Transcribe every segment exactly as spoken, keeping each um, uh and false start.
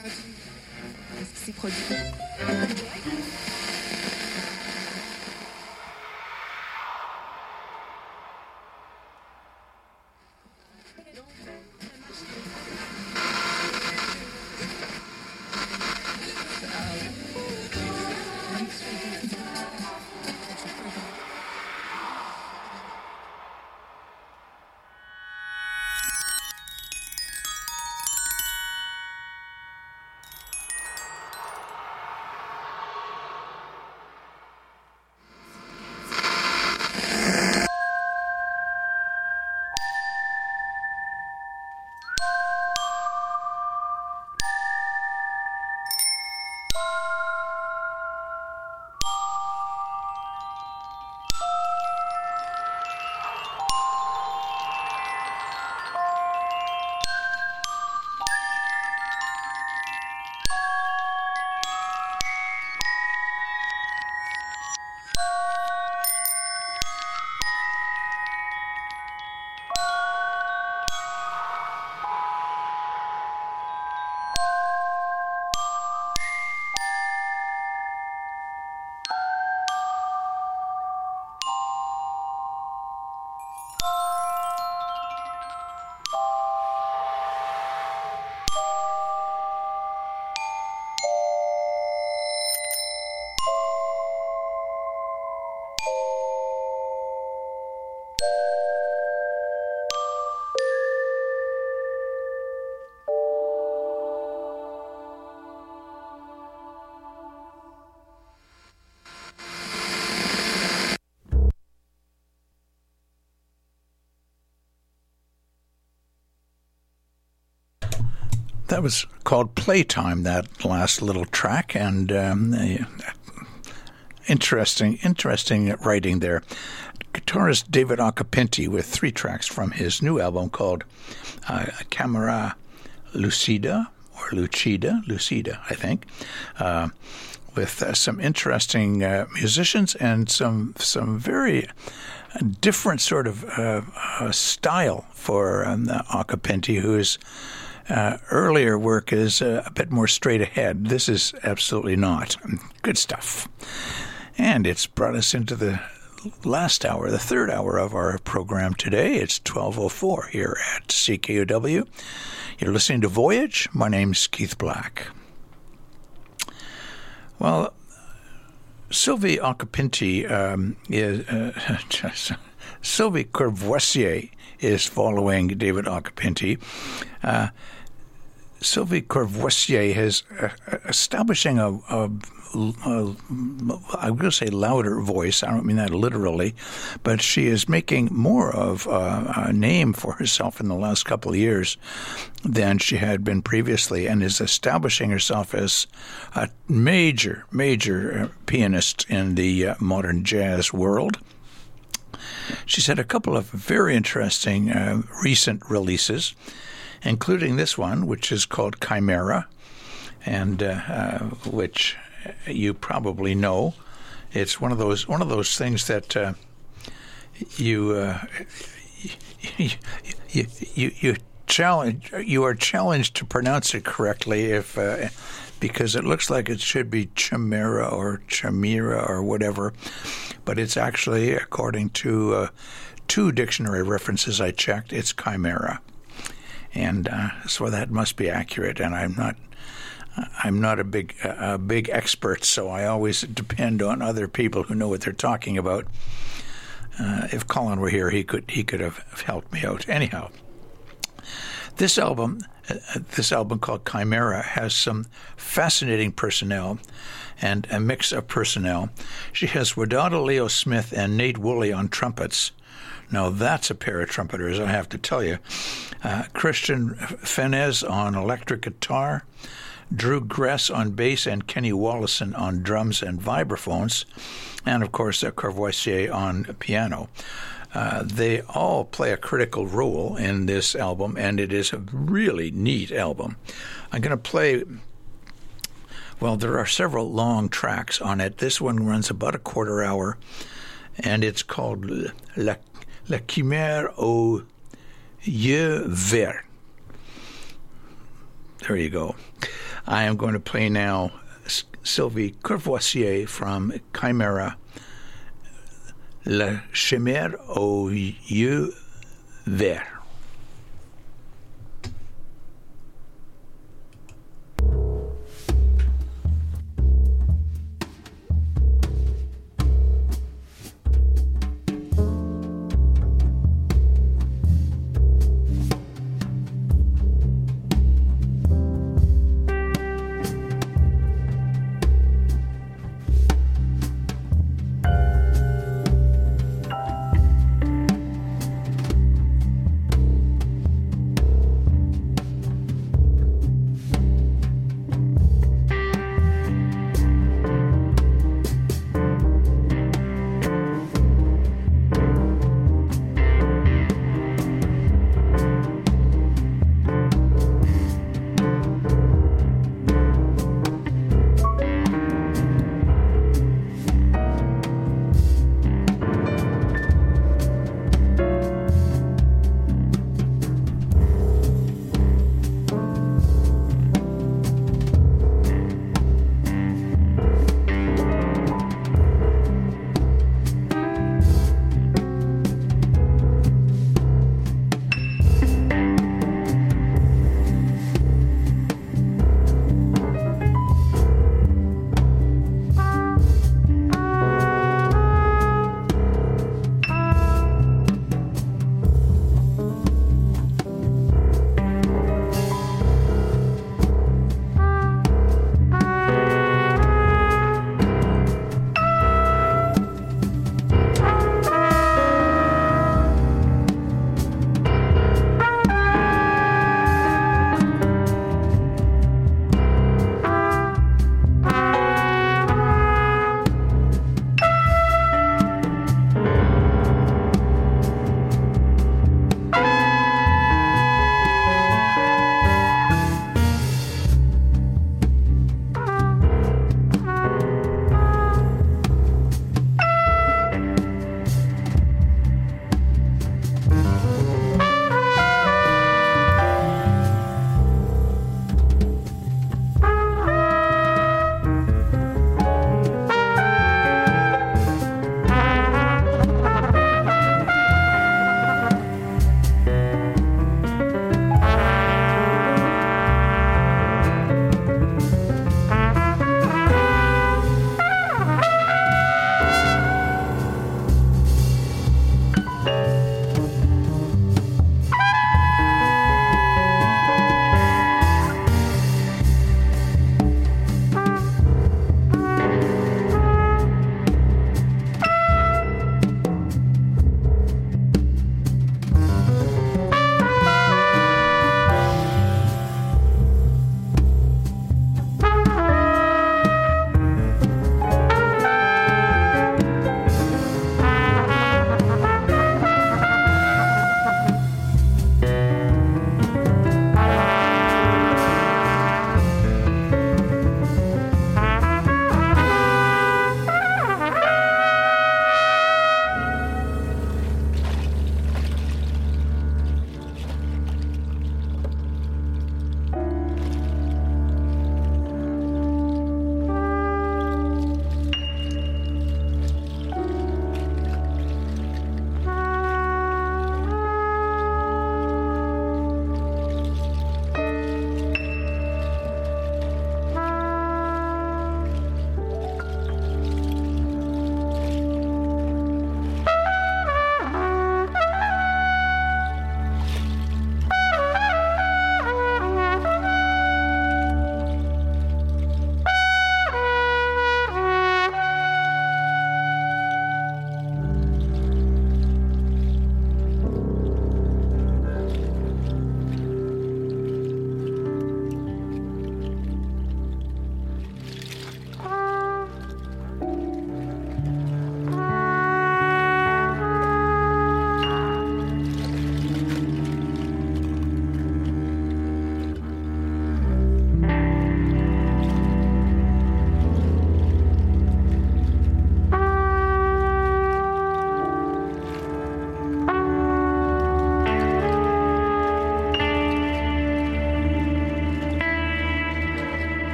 C'est produit. That was called Playtime, that last little track, and um, interesting, interesting writing there. Guitarist David Occhipinti with three tracks from his new album called uh, Camera Lucida, or Lucida, Lucida, I think, uh, with uh, some interesting uh, musicians and some some very different sort of uh, uh, style for um, Occhipinti, who is Uh, earlier work is uh, a bit more straight ahead. This is absolutely not. Good stuff. And it's brought us into the last hour, the third hour of our program today. It's twelve oh four here at C K U W. You're listening to Voyage. My name's Keith Black. Well, Sylvie Occhipinti um, is... Uh, Sylvie Courvoisier is following David Occhipinti. Uh, Sylvie Courvoisier is uh, establishing a, a, a, I'm going to say louder voice. I don't mean that literally, but she is making more of a, a name for herself in the last couple of years than she had been previously, and is establishing herself as a major, major pianist in the uh, modern jazz world. She's had a couple of very interesting uh, recent releases, including this one, which is called Chimera, and uh, uh, which you probably know. It's one of those one of those things that uh, you, uh, you you you you challenge you are challenged to pronounce it correctly if. Uh, because it looks like it should be chimera or chimera or whatever, but it's actually, according to uh, two dictionary references I checked, it's chimera, and uh, so that must be accurate. And I'm not, I'm not a big, a big expert, so I always depend on other people who know what they're talking about. Uh, if Colin were here, he could, he could have helped me out. Anyhow, this album. Uh, this album called Chimera has some fascinating personnel and a mix of personnel. She has Wadada Leo Smith and Nate Woolley on trumpets. Now, that's a pair of trumpeters, I have to tell you. Uh, Christian Fenez on electric guitar, Drew Gress on bass, and Kenny Wallison on drums and vibraphones, and, of course, uh, Courvoisier on piano. Uh, they all play a critical role in this album, and it is a really neat album. I'm going to play, well, there are several long tracks on it. This one runs about a quarter hour, and it's called La, La Chimère aux Yeux Verts. There you go. I am going to play now Sylvie Courvoisier from Chimera, La Chimère aux yeux verts.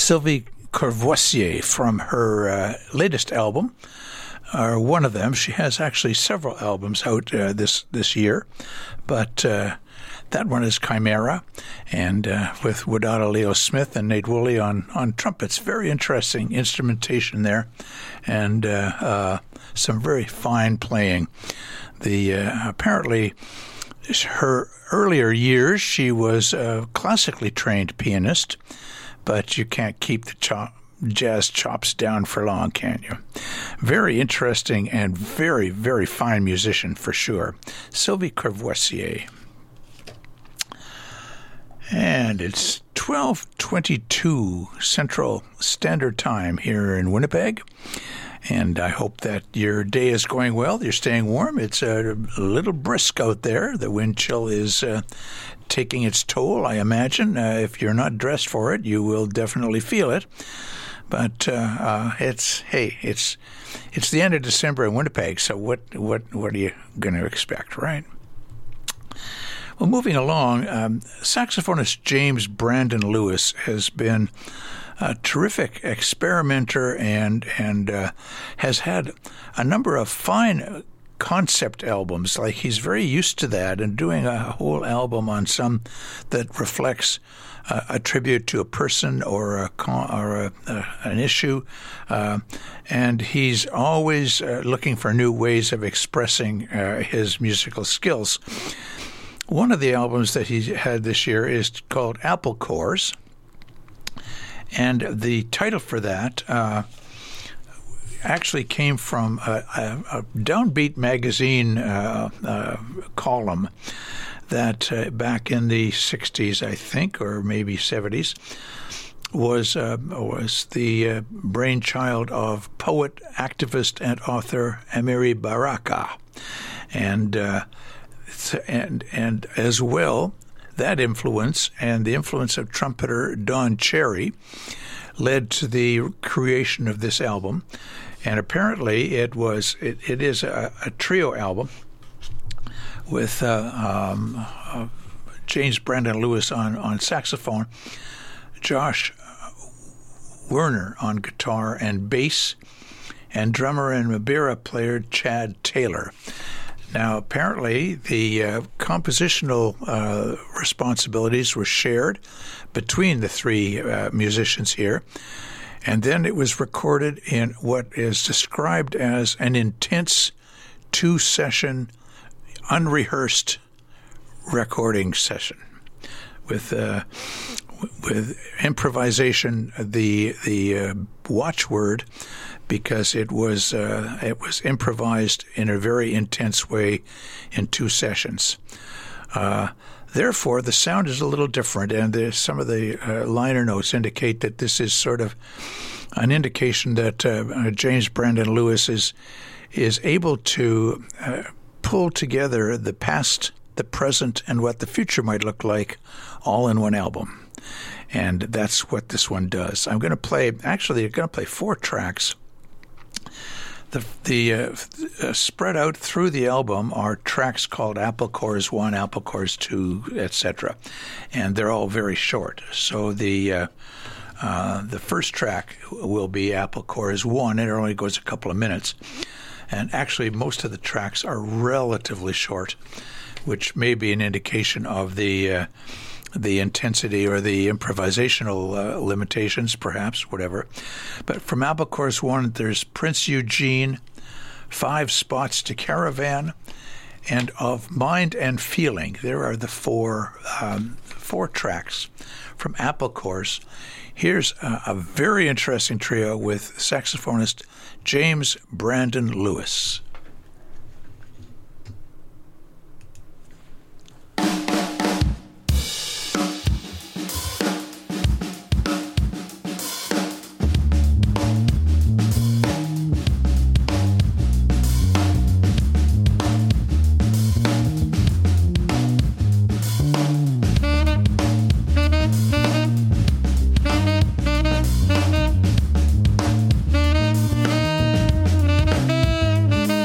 Sylvie Courvoisier from her uh, latest album, or one of them. She has actually several albums out uh, this this year, but uh, that one is Chimera, and uh, with Wadada Leo Smith and Nate Woolley on, on trumpets. Very interesting instrumentation there, and uh, uh, some very fine playing. The uh, apparently her earlier years she was a classically trained pianist, but you can't keep the chop, jazz chops down for long, can you? Very interesting and very, very fine musician for sure. Sylvie Courvoisier. And it's twelve twenty-two Central Standard Time here in Winnipeg. And I hope that your day is going well. You're staying warm. It's a little brisk out there. The wind chill is uh, taking its toll, I imagine. Uh, if you're not dressed for it, you will definitely feel it. But uh, uh, it's hey, it's it's the end of December in Winnipeg. So what what what are you going to expect, right? Well, moving along, um, saxophonist James Brandon Lewis has been a terrific experimenter and and uh, has had a number of fine concept albums. Like, he's very used to that and doing a whole album on some that reflects uh, a tribute to a person or a con- or a, uh, an issue, uh, and he's always uh, looking for new ways of expressing uh, his musical skills. One of the albums that he had this year is called Apple Cores, and the title for that uh, actually came from a, a, a Downbeat magazine uh, uh, column that uh, back in the sixties, I think, or maybe seventies, was uh, was the uh, brainchild of poet, activist, and author Amiri Baraka, and uh, and and as well, that influence and the influence of trumpeter Don Cherry led to the creation of this album. And apparently it was it, it is a, a trio album with uh, um, uh, James Brandon Lewis on, on saxophone, Josh Werner on guitar and bass, and drummer and Mabira player Chad Taylor. Now, apparently, the uh, compositional uh, responsibilities were shared between the three uh, musicians here, and then it was recorded in what is described as an intense two-session, unrehearsed recording session with uh, with improvisation, the the uh, watchword, because it was uh, it was improvised in a very intense way in two sessions. Uh, therefore, the sound is a little different, and the, some of the uh, liner notes indicate that this is sort of an indication that uh, James Brandon Lewis is is able to uh, pull together the past, the present, and what the future might look like all in one album. And that's what this one does. I'm going to play, actually, I'm going to play four tracks. The, the uh, uh, spread out through the album are tracks called Apple Cores one, Apple Cores two, et cetera. And they're all very short. So the uh, uh, the first track will be Apple Cores one, and it only goes a couple of minutes. And actually, most of the tracks are relatively short, which may be an indication of the uh, the intensity or the improvisational uh, limitations, perhaps, whatever. But from Apple Cores one, there's Prince Eugene, Five Spots to Caravan, and Of Mind and Feeling. There are the four um, four tracks from Apple Cores. Here's a, a very interesting trio with saxophonist James Brandon Lewis. Thank you.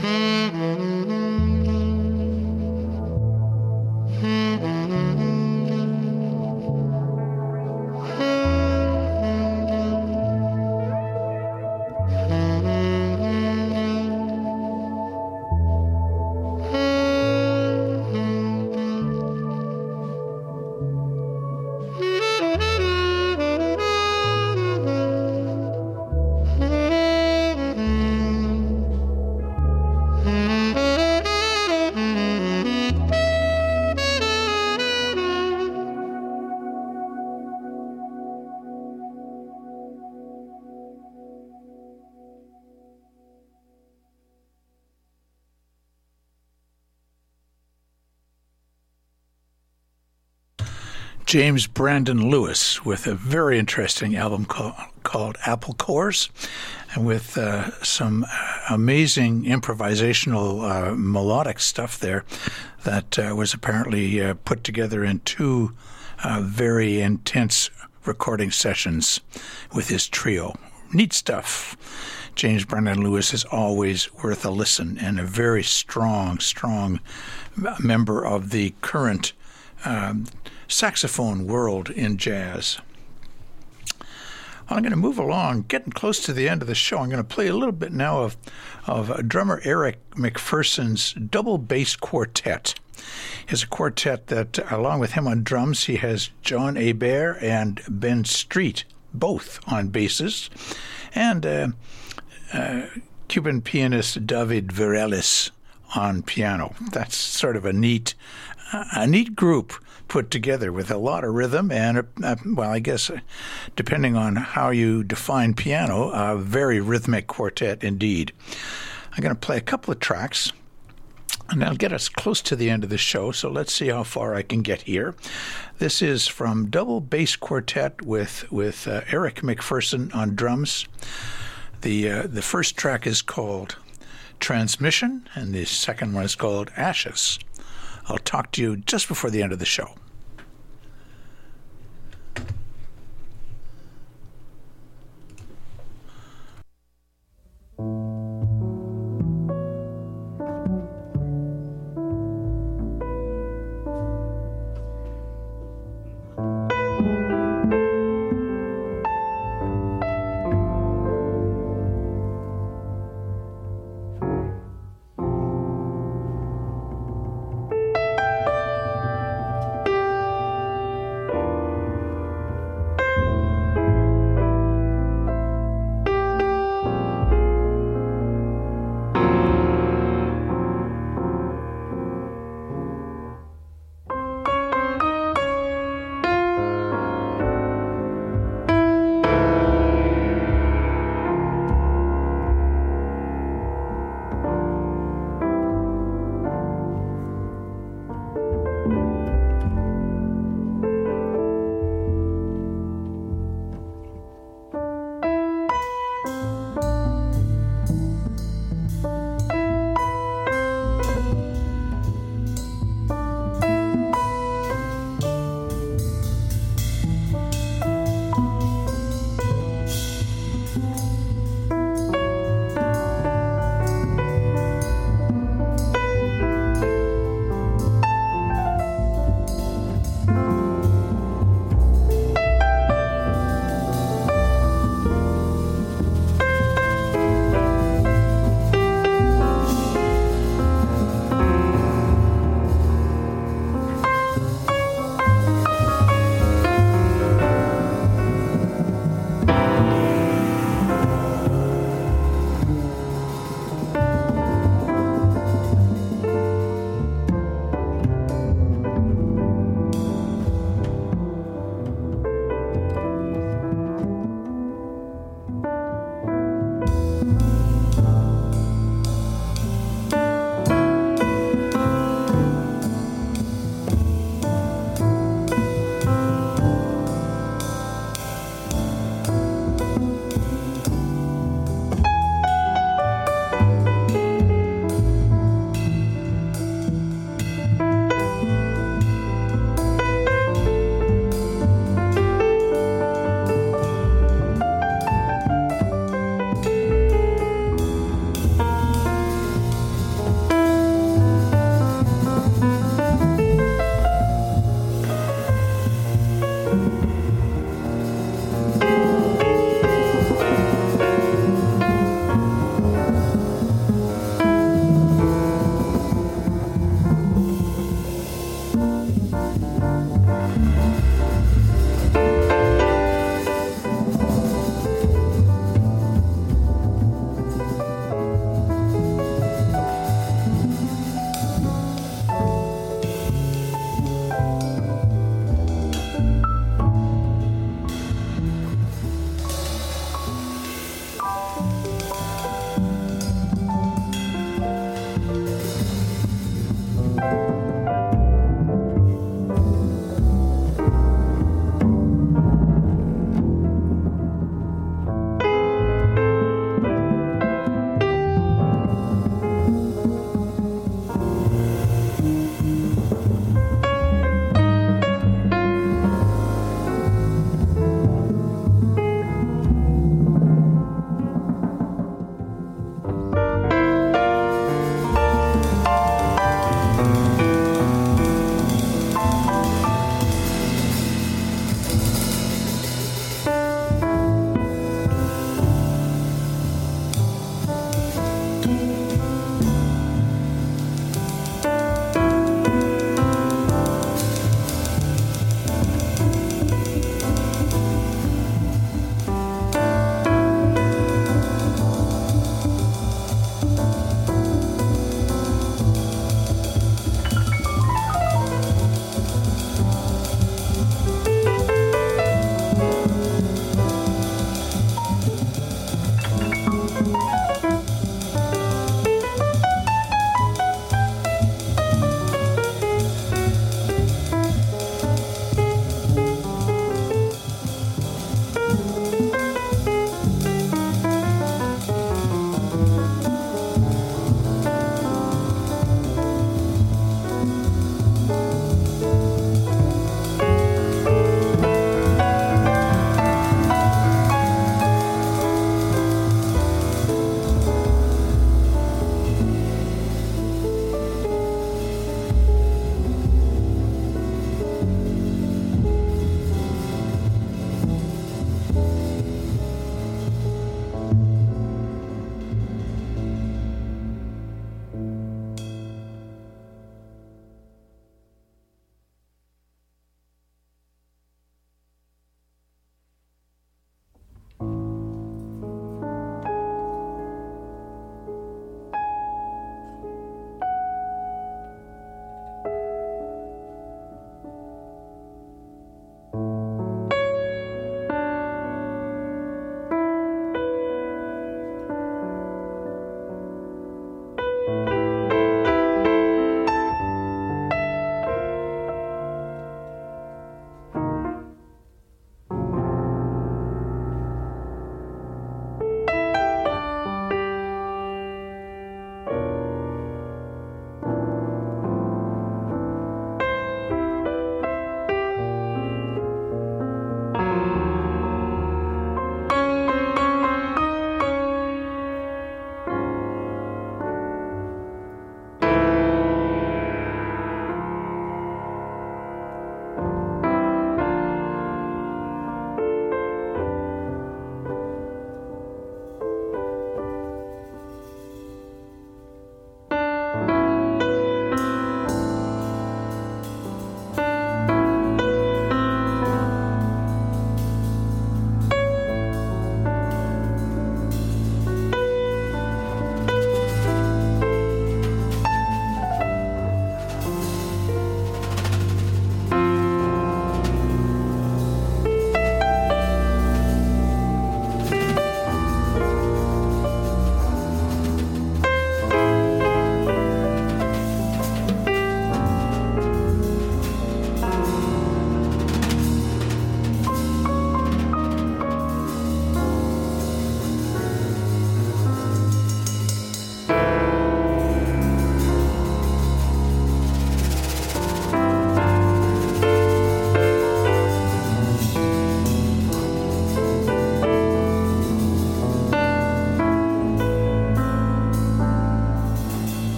James Brandon Lewis with a very interesting album called, called Apple Cores, and with uh, some amazing improvisational uh, melodic stuff there that uh, was apparently uh, put together in two uh, very intense recording sessions with his trio. Neat stuff. James Brandon Lewis is always worth a listen, and a very strong, strong member of the current um, saxophone world in jazz. Well, I'm going to move along, getting close to the end of the show. I'm going to play a little bit now of, of drummer Eric McPherson's double bass quartet. It's a quartet that, along with him on drums, he has John Hebert and Ben Street, both on basses, and uh, uh, Cuban pianist David Virelis on piano. That's sort of a neat, uh, a neat group put together with a lot of rhythm and, a, a, well, I guess, uh, depending on how you define piano, a very rhythmic quartet indeed. I'm going to play a couple of tracks, and that'll get us close to the end of the show, so let's see how far I can get here. This is from Double Bass Quartet with, with uh, Eric McPherson on drums. The, uh, the first track is called Transmission, and the second one is called Ashes. I'll talk to you just before the end of the show.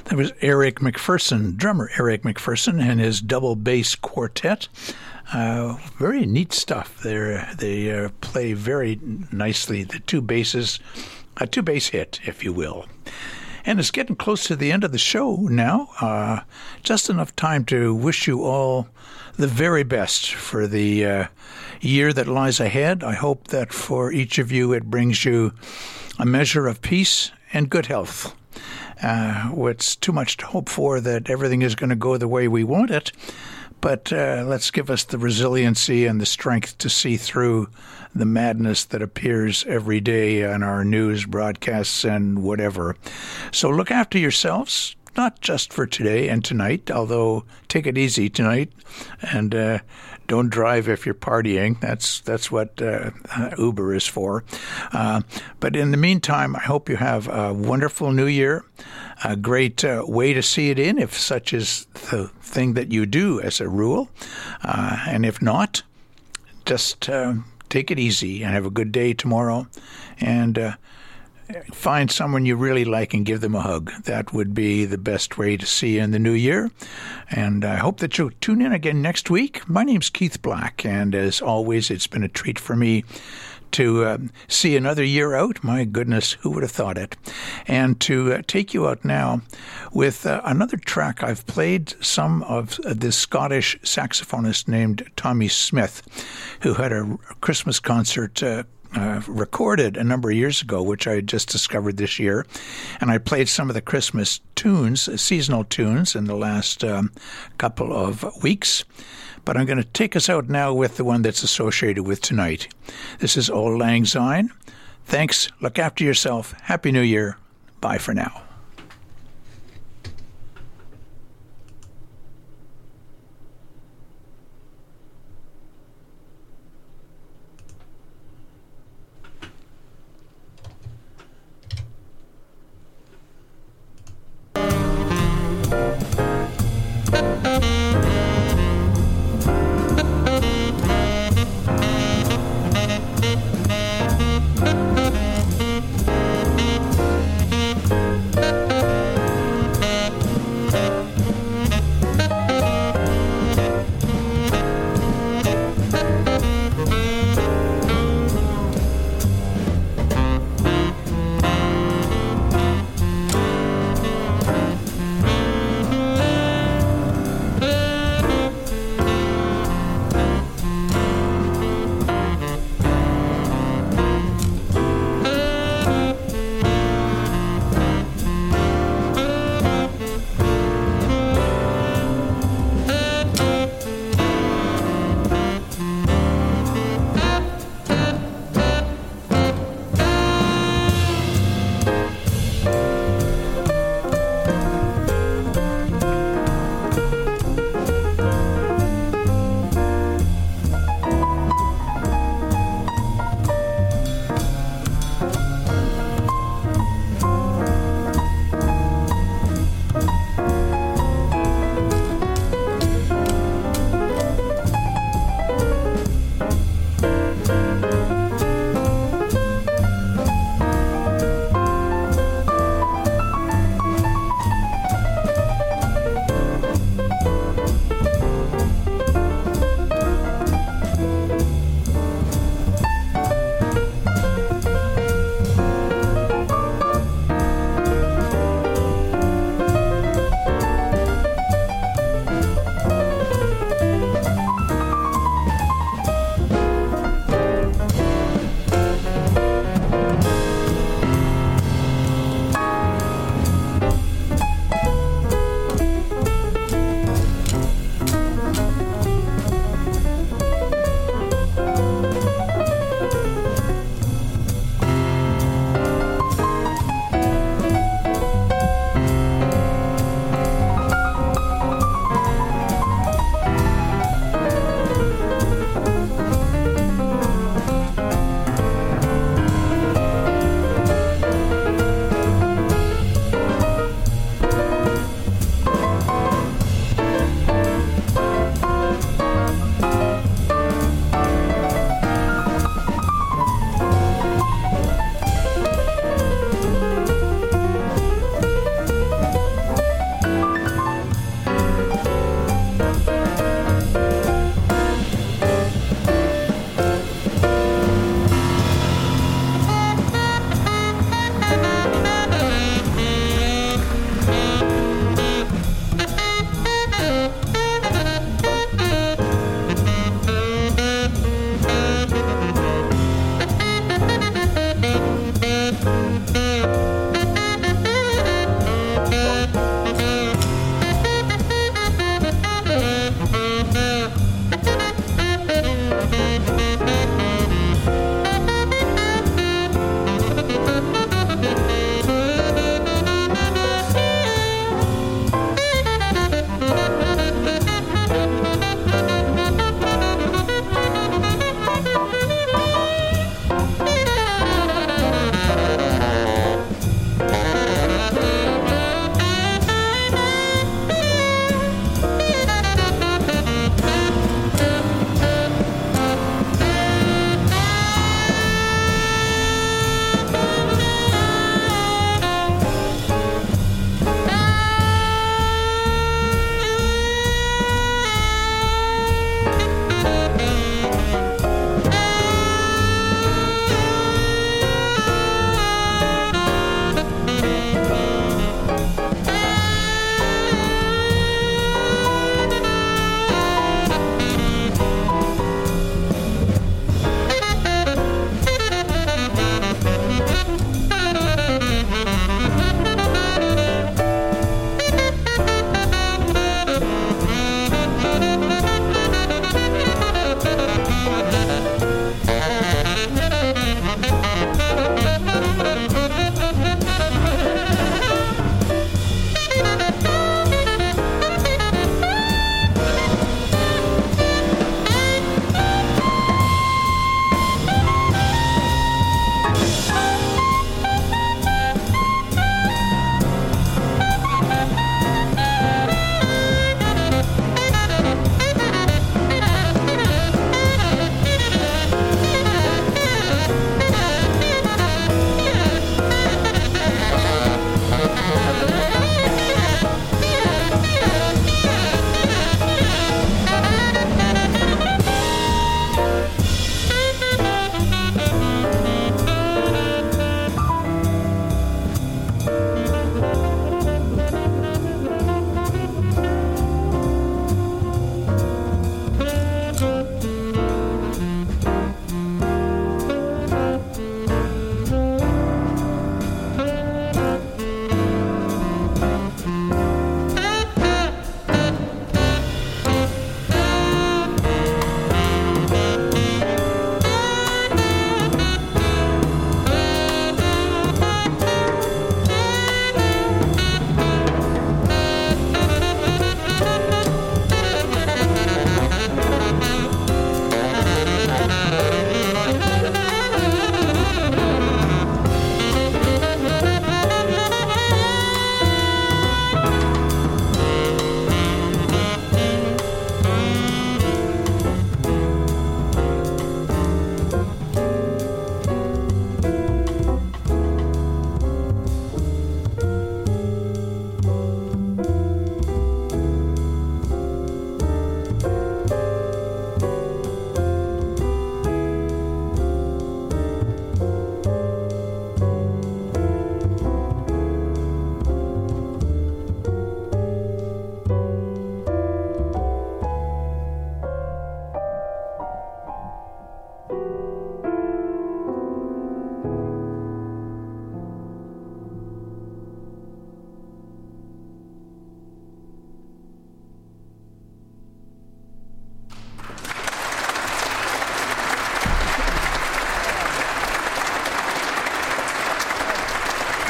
That was Eric McPherson, drummer Eric McPherson, and his double bass quartet. Uh, very neat stuff. They're, they uh, play very nicely. The two basses, a two bass hit, if you will. And it's getting close to the end of the show now. Uh, just enough time to wish you all the very best for the uh, year that lies ahead. I hope that for each of you it brings you a measure of peace and good health. Uh, it's too much to hope for that everything is going to go the way we want it. But uh, let's give us the resiliency and the strength to see through the madness that appears every day on our news broadcasts and whatever. So look after yourselves, not just for today and tonight, although take it easy tonight and uh, don't drive if you're partying. That's that's what uh, Uber is for. Uh, but in the meantime, I hope you have a wonderful new year, a great uh, way to see it in, if such is the thing that you do as a rule. Uh, and if not, just uh, take it easy and have a good day tomorrow. And uh, find someone you really like and give them a hug. That would be the best way to see you in the new year. And I hope that you'll tune in again next week. My name's Keith Black, and as always, it's been a treat for me to uh, see another year out. My goodness, who would have thought it? And to uh, take you out now with uh, another track. I've played some of uh, this Scottish saxophonist named Tommy Smith, who had a Christmas concert uh, Uh, recorded a number of years ago, which I just discovered this year. And I played some of the Christmas tunes, uh, seasonal tunes, in the last um, couple of weeks. But I'm going to take us out now with the one that's associated with tonight. This is Auld Lang Syne. Thanks. Look after yourself. Happy New Year. Bye for now.